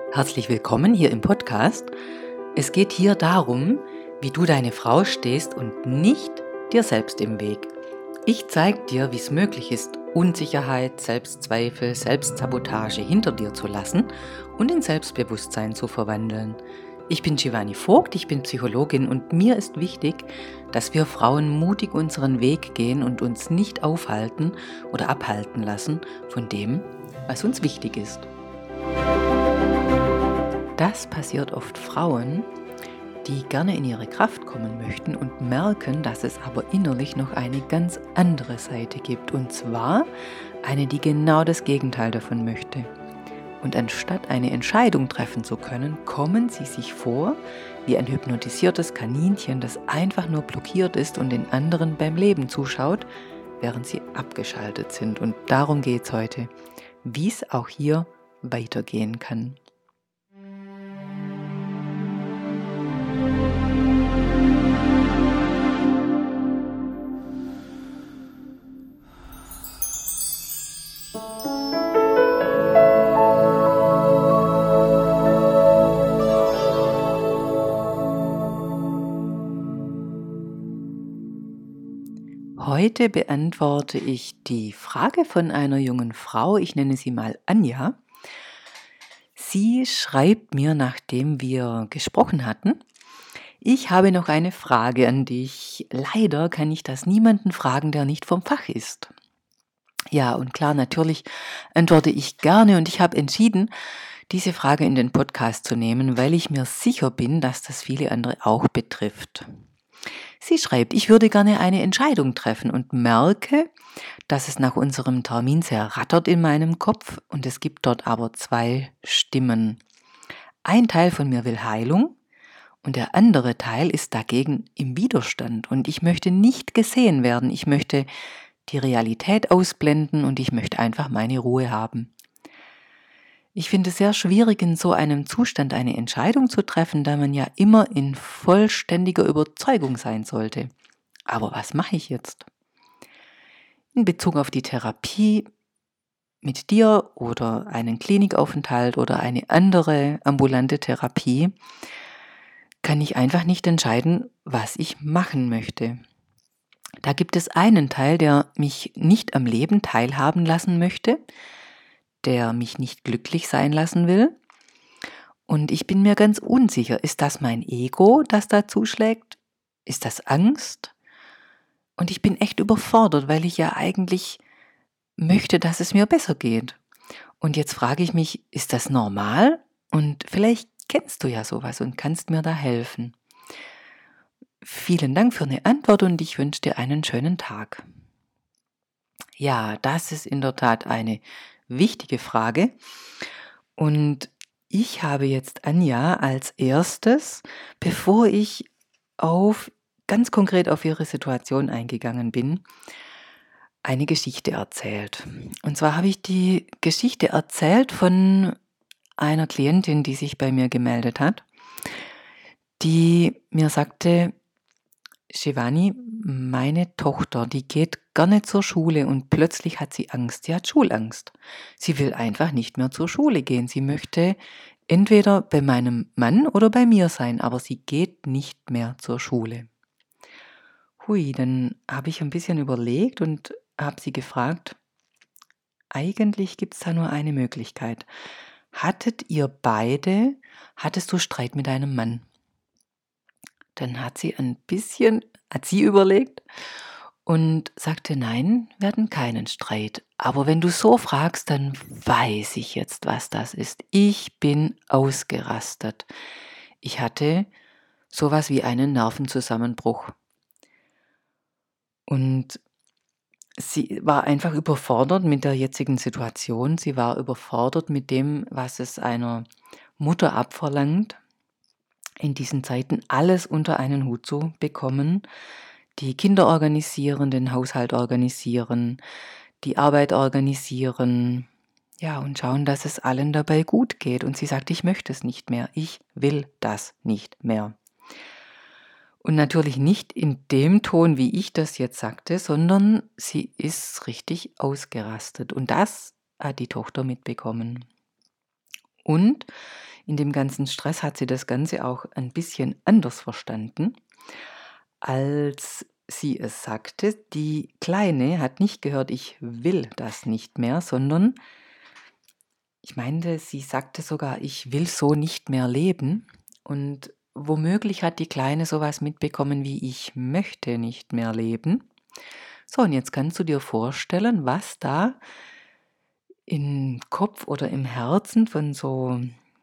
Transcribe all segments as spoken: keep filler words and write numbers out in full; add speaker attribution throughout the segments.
Speaker 1: Herzlich willkommen hier im Podcast. Es geht hier darum, wie du deine Frau stehst und nicht dir selbst im Weg. Ich zeige dir, wie es möglich ist, Unsicherheit, Selbstzweifel, Selbstsabotage hinter dir zu lassen und in Selbstbewusstsein zu verwandeln. Ich bin Giovanni Vogt, ich bin Psychologin und mir ist wichtig, dass wir Frauen mutig unseren Weg gehen und uns nicht aufhalten oder abhalten lassen von dem, was uns wichtig ist. Das passiert oft Frauen, die gerne in ihre Kraft kommen möchten und merken, dass es aber innerlich noch eine ganz andere Seite gibt. Und zwar eine, die genau das Gegenteil davon möchte. Und anstatt eine Entscheidung treffen zu können, kommen sie sich vor wie ein hypnotisiertes Kaninchen, das einfach nur blockiert ist und den anderen beim Leben zuschaut, während sie abgeschaltet sind. Und darum geht es heute, wie es auch hier weitergehen kann. Heute beantworte ich die Frage von einer jungen Frau, ich nenne sie mal Anja. Sie schreibt mir, nachdem wir gesprochen hatten: Ich habe noch eine Frage an dich. Leider kann ich das niemanden fragen, der nicht vom Fach ist. Ja, und klar, natürlich antworte ich gerne und ich habe entschieden, diese Frage in den Podcast zu nehmen, weil ich mir sicher bin, dass das viele andere auch betrifft. Sie schreibt: Ich würde gerne eine Entscheidung treffen und merke, dass es nach unserem Termin sehr rattert in meinem Kopf und es gibt dort aber zwei Stimmen. Ein Teil von mir will Heilung und der andere Teil ist dagegen im Widerstand und ich möchte nicht gesehen werden, ich möchte die Realität ausblenden und ich möchte einfach meine Ruhe haben. Ich finde es sehr schwierig, in so einem Zustand eine Entscheidung zu treffen, da man ja immer in vollständiger Überzeugung sein sollte. Aber was mache ich jetzt? In Bezug auf die Therapie mit dir oder einen Klinikaufenthalt oder eine andere ambulante Therapie kann ich einfach nicht entscheiden, was ich machen möchte. Da gibt es einen Teil, der mich nicht am Leben teilhaben lassen möchte, der mich nicht glücklich sein lassen will. Und ich bin mir ganz unsicher, ist das mein Ego, das da zuschlägt? Ist das Angst? Und ich bin echt überfordert, weil ich ja eigentlich möchte, dass es mir besser geht. Und jetzt frage ich mich, ist das normal? Und vielleicht kennst du ja sowas und kannst mir da helfen. Vielen Dank für eine Antwort und ich wünsche dir einen schönen Tag. Ja, das ist in der Tat eine wichtige Frage. Und ich habe jetzt Anja als erstes, bevor ich auf ganz konkret auf ihre Situation eingegangen bin, eine Geschichte erzählt. Und zwar habe ich die Geschichte erzählt von einer Klientin, die sich bei mir gemeldet hat, die mir sagte: Giovanni, meine Tochter, die geht gerne zur Schule und plötzlich hat sie Angst. Sie hat Schulangst. Sie will einfach nicht mehr zur Schule gehen. Sie möchte entweder bei meinem Mann oder bei mir sein, aber sie geht nicht mehr zur Schule. Hui, dann habe ich ein bisschen überlegt und habe sie gefragt, eigentlich gibt es da nur eine Möglichkeit. Hattet ihr beide, hattest du Streit mit deinem Mann? Dann hat sie ein bisschen, hat sie überlegt und sagte: Nein, wir hatten keinen Streit. Aber wenn du so fragst, dann weiß ich jetzt, was das ist. Ich bin ausgerastet. Ich hatte sowas wie einen Nervenzusammenbruch. Und sie war einfach überfordert mit der jetzigen Situation. Sie war überfordert mit dem, was es einer Mutter abverlangt, in diesen Zeiten alles unter einen Hut zu bekommen, die Kinder organisieren, den Haushalt organisieren, die Arbeit organisieren, ja, und schauen, dass es allen dabei gut geht. Und sie sagt: Ich möchte es nicht mehr, ich will das nicht mehr. Und natürlich nicht in dem Ton, wie ich das jetzt sagte, sondern sie ist richtig ausgerastet. Und das hat die Tochter mitbekommen. Und In dem ganzen Stress hat sie das Ganze auch ein bisschen anders verstanden, als sie es sagte. Die Kleine hat nicht gehört: „Ich will das nicht mehr“, sondern ich meinte, sie sagte sogar: „Ich will so nicht mehr leben.“ Und womöglich hat die Kleine so was mitbekommen wie: „Ich möchte nicht mehr leben.“ So, und jetzt kannst du dir vorstellen, was da im Kopf oder im Herzen von so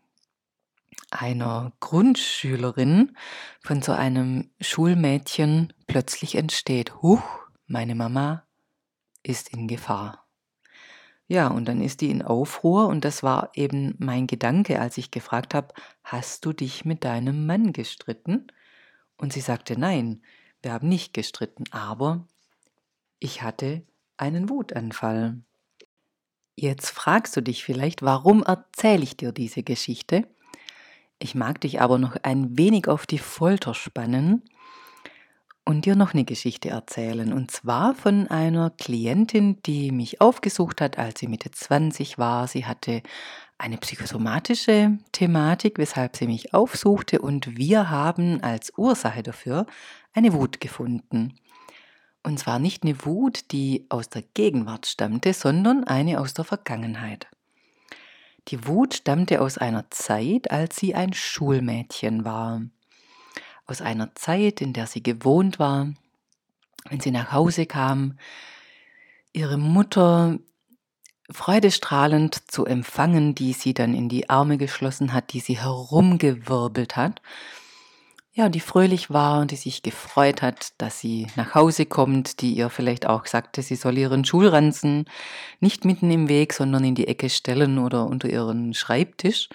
Speaker 1: einer Grundschülerin, von so einem Schulmädchen plötzlich entsteht: „Huch, meine Mama ist in Gefahr.“ Ja, und dann ist die in Aufruhr, und das war eben mein Gedanke, als ich gefragt habe: „Hast du dich mit deinem Mann gestritten?“ Und sie sagte: „Nein, wir haben nicht gestritten, aber ich hatte einen Wutanfall.“ Jetzt fragst du dich vielleicht: „Warum erzähle ich dir diese Geschichte?“ Ich mag dich aber noch ein wenig auf die Folter spannen und dir noch eine Geschichte erzählen. Und zwar von einer Klientin, die mich aufgesucht hat, als sie Mitte zwanzig war. Sie hatte eine psychosomatische Thematik, weshalb sie mich aufsuchte, und wir haben als Ursache dafür eine Wut gefunden. Und zwar nicht eine Wut, die aus der Gegenwart stammte, sondern eine aus der Vergangenheit. Die Wut stammte aus einer Zeit, als sie ein Schulmädchen war. Aus einer Zeit, in der sie gewohnt war, wenn sie nach Hause kam, ihre Mutter freudestrahlend zu empfangen, die sie dann in die Arme geschlossen hat, die sie herumgewirbelt hat. Ja, die fröhlich war und die sich gefreut hat, dass sie nach Hause kommt, die ihr vielleicht auch sagte, sie soll ihren Schulranzen nicht mitten im Weg, sondern in die Ecke stellen oder unter ihren Schreibtisch.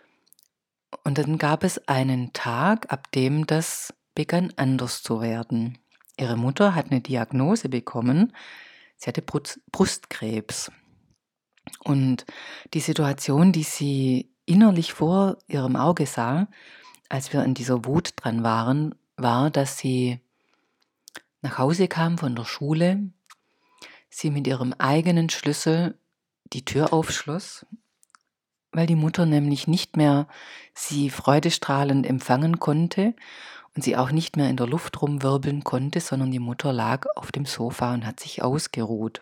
Speaker 1: Und dann gab es einen Tag, ab dem das begann anders zu werden. Ihre Mutter hat eine Diagnose bekommen. Sie hatte Brust- Brustkrebs. Und die Situation, die sie innerlich vor ihrem Auge sah, als wir in dieser Wut dran waren, war, dass sie nach Hause kam von der Schule, sie mit ihrem eigenen Schlüssel die Tür aufschloss, weil die Mutter nämlich nicht mehr sie freudestrahlend empfangen konnte und sie auch nicht mehr in der Luft rumwirbeln konnte, sondern die Mutter lag auf dem Sofa und hat sich ausgeruht.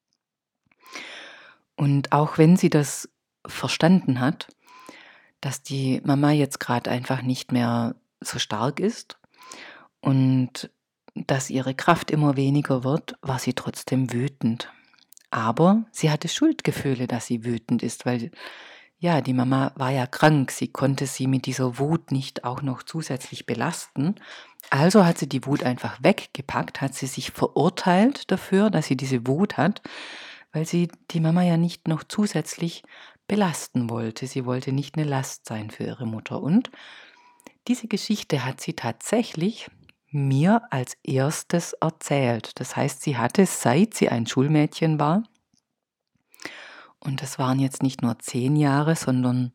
Speaker 1: Und auch wenn sie das verstanden hat, dass die Mama jetzt gerade einfach nicht mehr so stark ist und dass ihre Kraft immer weniger wird, war sie trotzdem wütend. Aber sie hatte Schuldgefühle, dass sie wütend ist, weil ja, die Mama war ja krank. Sie konnte sie mit dieser Wut nicht auch noch zusätzlich belasten. Also hat sie die Wut einfach weggepackt, hat sie sich verurteilt dafür, dass sie diese Wut hat, weil sie die Mama ja nicht noch zusätzlich belasten wollte. Sie wollte nicht eine Last sein für ihre Mutter. Und diese Geschichte hat sie tatsächlich mir als erstes erzählt. Das heißt, sie hatte, seit sie ein Schulmädchen war, und das waren jetzt nicht nur zehn Jahre, sondern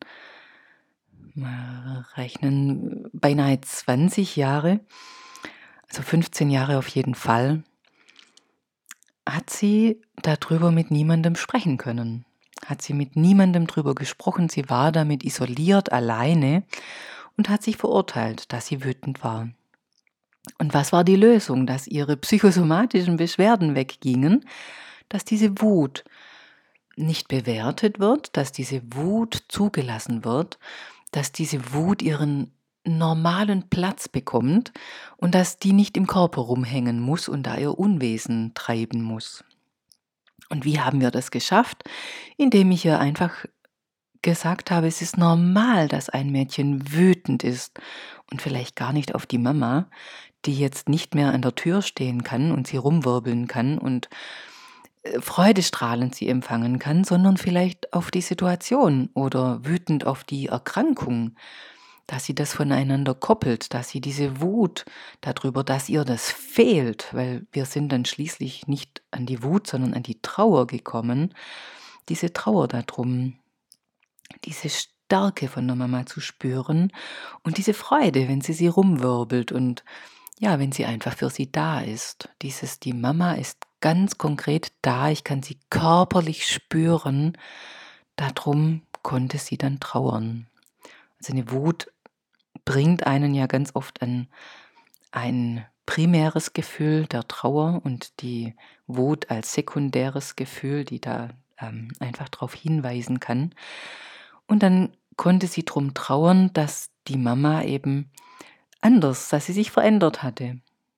Speaker 1: wir rechnen beinahe zwanzig Jahre, also fünfzehn Jahre auf jeden Fall, hat sie darüber mit niemandem sprechen können. Hat sie mit niemandem drüber gesprochen. Sie war damit isoliert, alleine und hat sich verurteilt, dass sie wütend war. Und was war die Lösung? Dass ihre psychosomatischen Beschwerden weggingen, dass diese Wut nicht bewertet wird, dass diese Wut zugelassen wird, dass diese Wut ihren normalen Platz bekommt und dass die nicht im Körper rumhängen muss und da ihr Unwesen treiben muss. Und wie haben wir das geschafft? Indem ich ihr einfach gesagt habe, es ist normal, dass ein Mädchen wütend ist und vielleicht gar nicht auf die Mama, die jetzt nicht mehr an der Tür stehen kann und sie rumwirbeln kann und äh, freudestrahlend sie empfangen kann, sondern vielleicht auf die Situation oder wütend auf die Erkrankung, dass sie das voneinander koppelt, dass sie diese Wut darüber, dass ihr das fehlt, weil wir sind dann schließlich nicht an die Wut, sondern an die Trauer gekommen, diese Trauer darum, diese Stärke von der Mama zu spüren und diese Freude, wenn sie sie rumwirbelt und ja, wenn sie einfach für sie da ist. Dieses, die Mama ist ganz konkret da, ich kann sie körperlich spüren, darum konnte sie dann trauern. Also eine Wut bringt einen ja ganz oft an ein primäres Gefühl der Trauer und die Wut als sekundäres Gefühl, die da ähm, einfach darauf hinweisen kann. Und dann konnte sie drum trauern, dass die Mama eben anders, dass sie sich verändert hatte.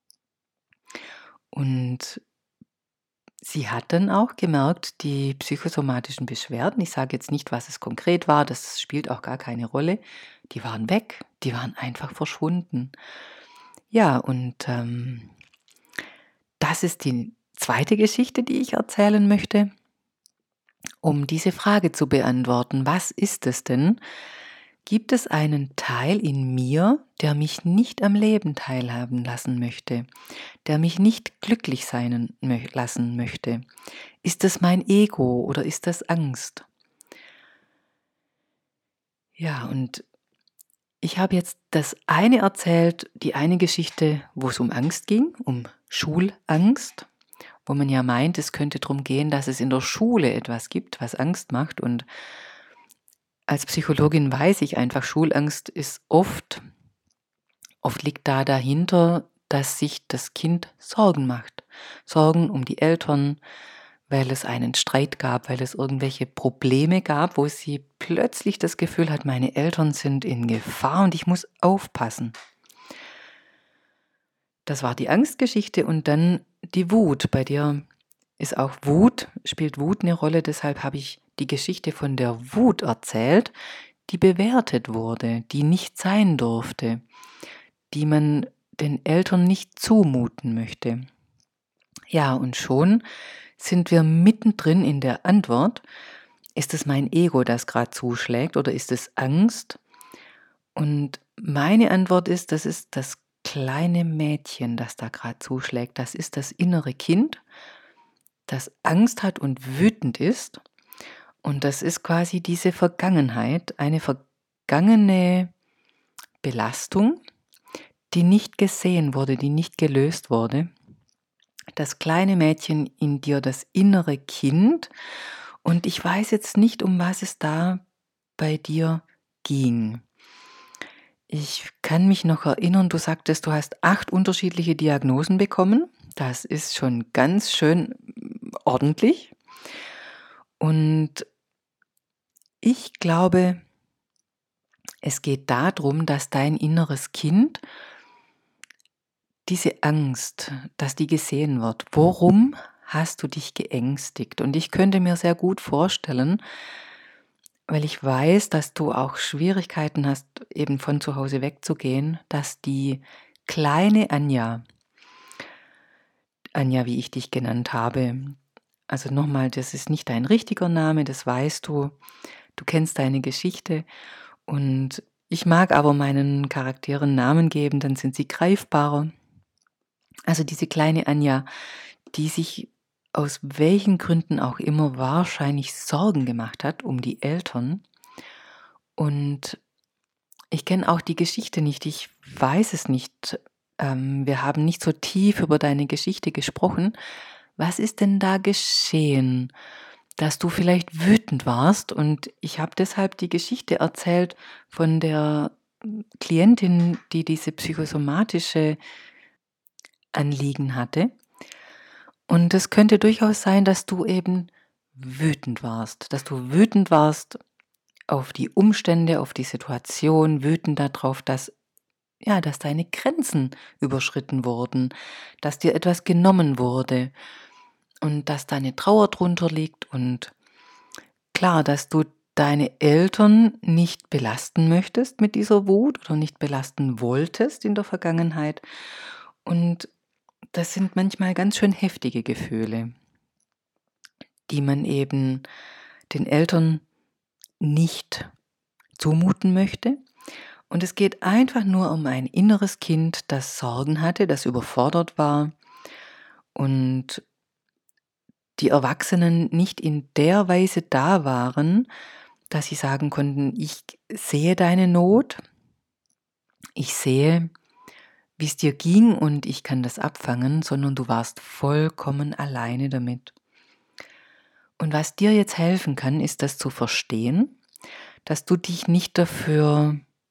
Speaker 1: Und sie hat dann auch gemerkt, die psychosomatischen Beschwerden, ich sage jetzt nicht, was es konkret war, das spielt auch gar keine Rolle, die waren weg, die waren einfach verschwunden. Ja, und ähm, das ist die zweite Geschichte, die ich erzählen möchte, um diese Frage zu beantworten. Was ist es denn? Gibt es einen Teil in mir, der mich nicht am Leben teilhaben lassen möchte, der mich nicht glücklich sein mö- lassen möchte? Ist das mein Ego oder ist das Angst? Ja, und ich habe jetzt das eine erzählt, die eine Geschichte, wo es um Angst ging, um Schulangst, wo man ja meint, es könnte darum gehen, dass es in der Schule etwas gibt, was Angst macht. Und als Psychologin weiß ich einfach, Schulangst ist oft, oft liegt da dahinter, dass sich das Kind Sorgen macht. Sorgen um die Eltern, weil es einen Streit gab, weil es irgendwelche Probleme gab, wo sie plötzlich das Gefühl hat, meine Eltern sind in Gefahr und ich muss aufpassen. Das war die Angstgeschichte und dann die Wut. Bei dir ist auch Wut, spielt Wut eine Rolle, deshalb habe ich die Geschichte von der Wut erzählt, die bewertet wurde, die nicht sein durfte, die man den Eltern nicht zumuten möchte. Ja, und schon sind wir mittendrin in der Antwort. Ist es mein Ego, das gerade zuschlägt, oder ist es Angst? Und meine Antwort ist, das ist das kleine Mädchen, das da gerade zuschlägt. Das ist das innere Kind, das Angst hat und wütend ist. Und das ist quasi diese Vergangenheit, eine vergangene Belastung, die nicht gesehen wurde, die nicht gelöst wurde. Das kleine Mädchen in dir, das innere Kind. Und ich weiß jetzt nicht, um was es da bei dir ging. Ich kann mich noch erinnern, du sagtest, du hast acht unterschiedliche Diagnosen bekommen. Das ist schon ganz schön ordentlich. Und ich glaube, es geht darum, dass dein inneres Kind diese Angst, dass die gesehen wird. Worum hast du dich geängstigt? Und ich könnte mir sehr gut vorstellen, weil ich weiß, dass du auch Schwierigkeiten hast, eben von zu Hause wegzugehen, dass die kleine Anja, Anja, wie ich dich genannt habe, also nochmal, das ist nicht dein richtiger Name, das weißt du, du kennst deine Geschichte und ich mag aber meinen Charakteren Namen geben, dann sind sie greifbarer. Also diese kleine Anja, die sich aus welchen Gründen auch immer wahrscheinlich Sorgen gemacht hat um die Eltern. Und ich kenne auch die Geschichte nicht, ich weiß es nicht. Ähm, wir haben nicht so tief über deine Geschichte gesprochen. Was ist denn da geschehen, dass du vielleicht wütend warst? Und ich habe deshalb die Geschichte erzählt von der Klientin, die diese psychosomatische Anliegen hatte. Und es könnte durchaus sein, dass du eben wütend warst, dass du wütend warst auf die Umstände, auf die Situation, wütend darauf, dass ja, dass deine Grenzen überschritten wurden, dass dir etwas genommen wurde und dass deine Trauer drunter liegt und klar, dass du deine Eltern nicht belasten möchtest mit dieser Wut oder nicht belasten wolltest in der Vergangenheit und das sind manchmal ganz schön heftige Gefühle, die man eben den Eltern nicht zumuten möchte. Und es geht einfach nur um ein inneres Kind, das Sorgen hatte, das überfordert war und die Erwachsenen nicht in der Weise da waren, dass sie sagen konnten, ich sehe deine Not, ich sehe, wie es dir ging und ich kann das abfangen, sondern du warst vollkommen alleine damit. Und was dir jetzt helfen kann, ist das zu verstehen, dass du dich nicht dafür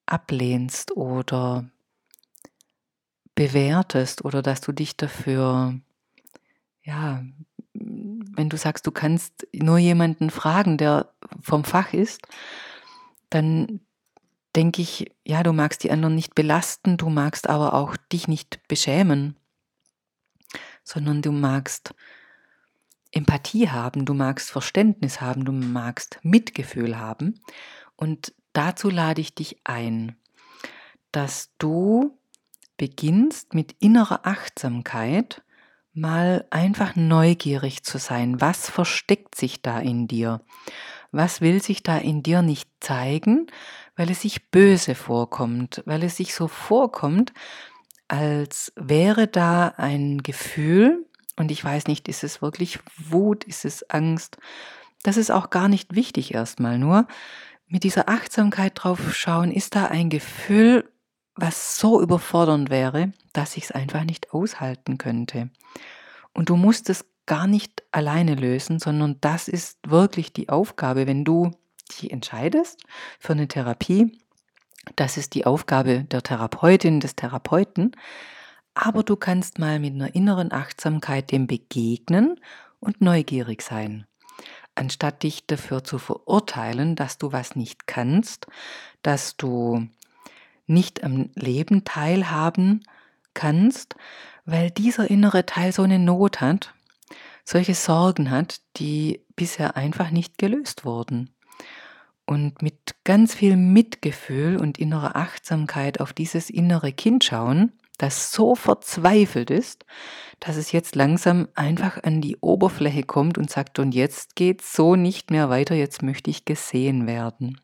Speaker 1: ablehnst oder bewertest oder dass du dich dafür, ja, wenn du sagst, du kannst nur jemanden fragen, der vom Fach ist, dann denke ich, ja, du magst die anderen nicht belasten, du magst aber auch dich nicht beschämen, sondern du magst Empathie haben, du magst Verständnis haben, du magst Mitgefühl haben. Und dazu lade ich dich ein, dass du beginnst mit innerer Achtsamkeit mal einfach neugierig zu sein. Was versteckt sich da in dir? Was will sich da in dir nicht zeigen, weil es sich böse vorkommt, weil es sich so vorkommt, als wäre da ein Gefühl, und ich weiß nicht, ist es wirklich Wut, ist es Angst? Das ist auch gar nicht wichtig erstmal, nur mit dieser Achtsamkeit drauf schauen, ist da ein Gefühl, was so überfordernd wäre, dass ich es einfach nicht aushalten könnte. Und du musst es gar nicht alleine lösen, sondern das ist wirklich die Aufgabe, wenn du dich entscheidest für eine Therapie. Das ist die Aufgabe der Therapeutin, des Therapeuten. Aber du kannst mal mit einer inneren Achtsamkeit dem begegnen und neugierig sein. Anstatt dich dafür zu verurteilen, dass du was nicht kannst, dass du nicht am Leben teilhaben kannst, weil dieser innere Teil so eine Not hat, solche Sorgen hat, die bisher einfach nicht gelöst wurden. Und mit ganz viel Mitgefühl und innerer Achtsamkeit auf dieses innere Kind schauen, das so verzweifelt ist, dass es jetzt langsam einfach an die Oberfläche kommt und sagt, und jetzt geht's so nicht mehr weiter, jetzt möchte ich gesehen werden.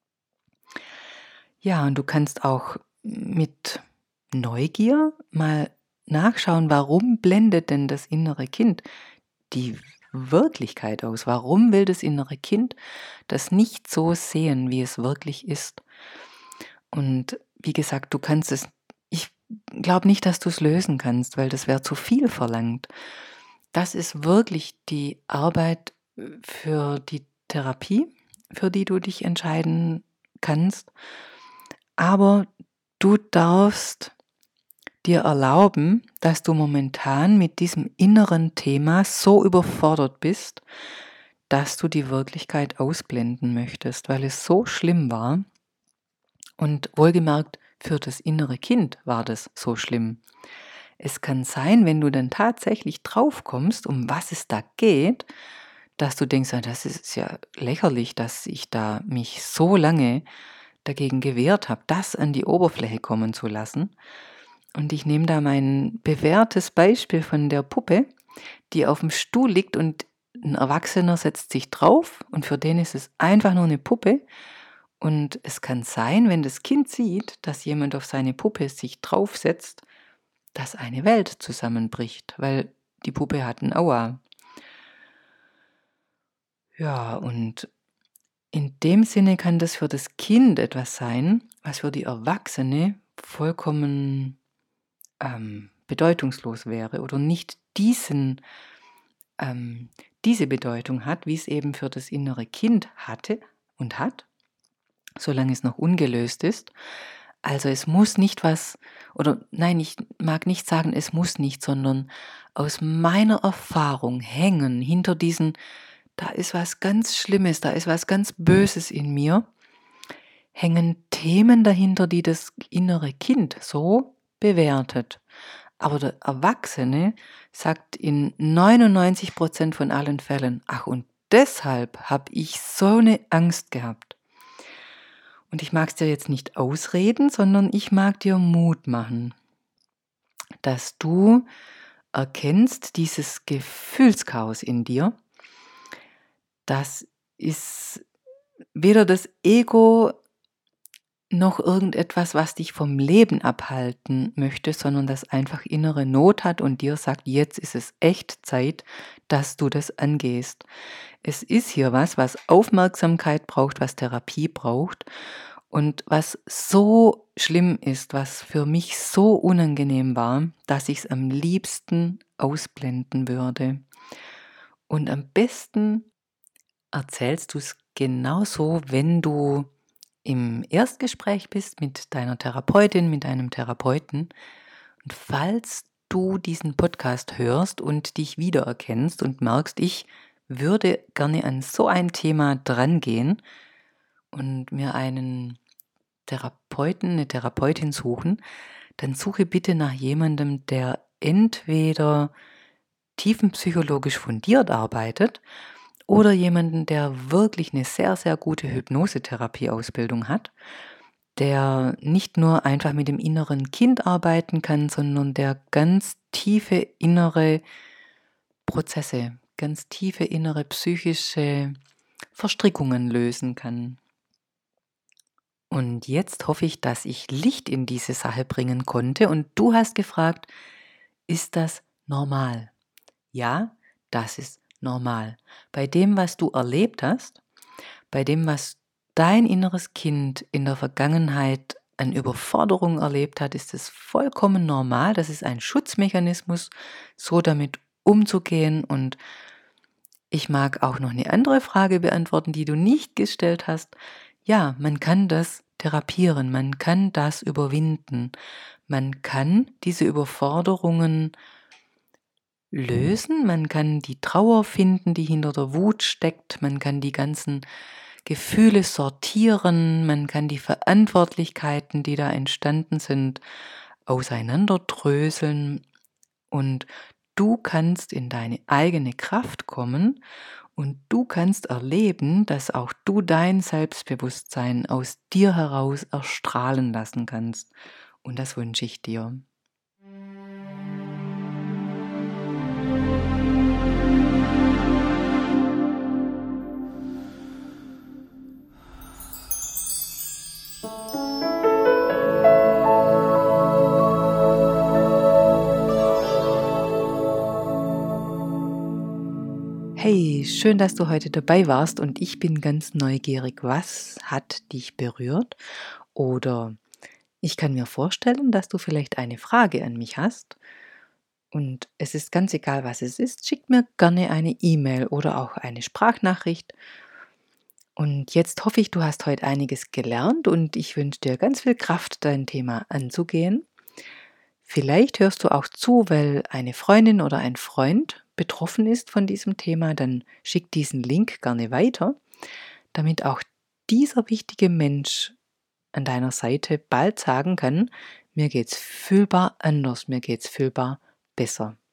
Speaker 1: Ja, und du kannst auch mit Neugier mal nachschauen, warum blendet denn das innere Kind die Wirklichkeit aus? Warum will das innere Kind das nicht so sehen, wie es wirklich ist? Und wie gesagt, du kannst es, ich glaube nicht, dass du es lösen kannst, weil das wäre zu viel verlangt. Das ist wirklich die Arbeit für die Therapie, für die du dich entscheiden kannst. Aber du darfst dir erlauben, dass du momentan mit diesem inneren Thema so überfordert bist, dass du die Wirklichkeit ausblenden möchtest, weil es so schlimm war. Und wohlgemerkt, für das innere Kind war das so schlimm. Es kann sein, wenn du dann tatsächlich drauf kommst, um was es da geht, dass du denkst, das ist ja lächerlich, dass ich da mich so lange dagegen gewehrt habe, das an die Oberfläche kommen zu lassen. Und ich nehme da mein bewährtes Beispiel von der Puppe, die auf dem Stuhl liegt und ein Erwachsener setzt sich drauf und für den ist es einfach nur eine Puppe. Und es kann sein, wenn das Kind sieht, dass jemand auf seine Puppe sich draufsetzt, dass eine Welt zusammenbricht, weil die Puppe hat ein Aua. Ja, und in dem Sinne kann das für das Kind etwas sein, was für die Erwachsene vollkommen ähm, bedeutungslos wäre oder nicht diesen, ähm, diese Bedeutung hat, wie es eben für das innere Kind hatte und hat, solange es noch ungelöst ist. Also es muss nicht was, oder nein, ich mag nicht sagen, es muss nicht, sondern aus meiner Erfahrung hängen hinter diesen, da ist was ganz Schlimmes, da ist was ganz Böses in mir, hängen Themen dahinter, die das innere Kind so bewertet. Aber der Erwachsene sagt in neunundneunzig Prozent von allen Fällen, ach, und deshalb habe ich so eine Angst gehabt. Und ich mag es dir jetzt nicht ausreden, sondern ich mag dir Mut machen, dass du erkennst, dieses Gefühlschaos in dir, das ist weder das Ego noch irgendetwas, was dich vom Leben abhalten möchte, sondern das einfach innere Not hat und dir sagt, jetzt ist es echt Zeit, dass du das angehst. Es ist hier was, was Aufmerksamkeit braucht, was Therapie braucht und was so schlimm ist, was für mich so unangenehm war, dass ich es am liebsten ausblenden würde. Und am besten erzählst du es genauso, wenn du im Erstgespräch bist mit deiner Therapeutin, mit deinem Therapeuten. Und falls du diesen Podcast hörst und dich wiedererkennst und merkst, ich würde gerne an so ein Thema drangehen und mir einen Therapeuten, eine Therapeutin suchen, dann suche bitte nach jemandem, der entweder tiefenpsychologisch fundiert arbeitet oder jemanden, der wirklich eine sehr, sehr gute Hypnosetherapie-Ausbildung hat, der nicht nur einfach mit dem inneren Kind arbeiten kann, sondern der ganz tiefe innere Prozesse, ganz tiefe innere psychische Verstrickungen lösen kann. Und jetzt hoffe ich, dass ich Licht in diese Sache bringen konnte. Und du hast gefragt, ist das normal? Ja, das ist normal. Bei dem, was du erlebt hast, bei dem, was dein inneres Kind in der Vergangenheit an Überforderung erlebt hat, ist es vollkommen normal. Das ist ein Schutzmechanismus, so damit umzugehen. Und ich mag auch noch eine andere Frage beantworten, die du nicht gestellt hast. Ja, man kann das therapieren, man kann das überwinden, man kann diese Überforderungen lösen, man kann die Trauer finden, die hinter der Wut steckt, man kann die ganzen Gefühle sortieren, man kann die Verantwortlichkeiten, die da entstanden sind, auseinanderdröseln und du kannst in deine eigene Kraft kommen und du kannst erleben, dass auch du dein Selbstbewusstsein aus dir heraus erstrahlen lassen kannst. Und das wünsche ich dir. Hey, schön, dass du heute dabei warst und ich bin ganz neugierig, was hat dich berührt? Oder ich kann mir vorstellen, dass du vielleicht eine Frage an mich hast und es ist ganz egal, was es ist, schick mir gerne eine E-Mail oder auch eine Sprachnachricht. Und jetzt hoffe ich, du hast heute einiges gelernt und ich wünsche dir ganz viel Kraft, dein Thema anzugehen. Vielleicht hörst du auch zu, weil eine Freundin oder ein Freund betroffen ist von diesem Thema, dann schick diesen Link gerne weiter, damit auch dieser wichtige Mensch an deiner Seite bald sagen kann, mir geht's fühlbar anders, mir geht's fühlbar besser.